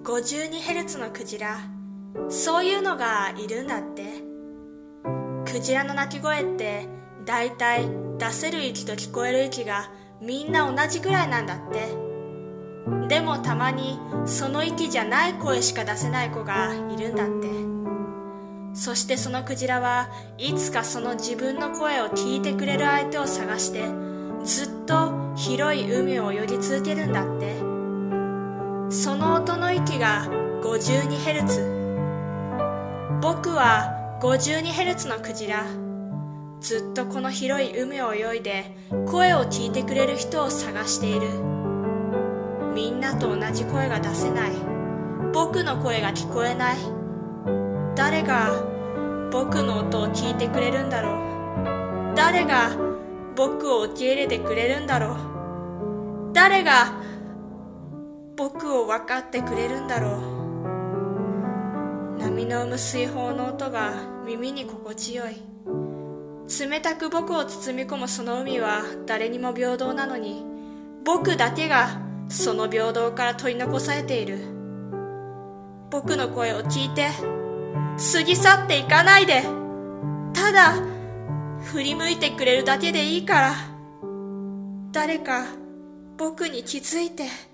52Hz のクジラ、そういうのがいるんだって。クジラの鳴き声ってだいたい出せる息と聞こえる息がみんな同じぐらいなんだって。でもたまにその息じゃない声しか出せない子がいるんだって。そしてそのクジラはいつかその自分の声を聞いてくれる相手を探してずっと広い海を泳ぎ続けるんだって。その音の息が 52Hz。 僕は 52Hz のクジラ、ずっとこの広い海を泳いで声を聞いてくれる人を探している。みんなと同じ声が出せない。僕の声が聞こえない。誰が僕の音を聞いてくれるんだろう。誰が僕を受け入れてくれるんだろう。誰が僕を分かってくれるんだろう。波の生む水泡の音が耳に心地よい。冷たく僕を包み込むその海は誰にも平等なのに、僕だけがその平等から取り残されている。僕の声を聞いて過ぎ去っていかないで。ただ振り向いてくれるだけでいいから。誰か僕に気づいて。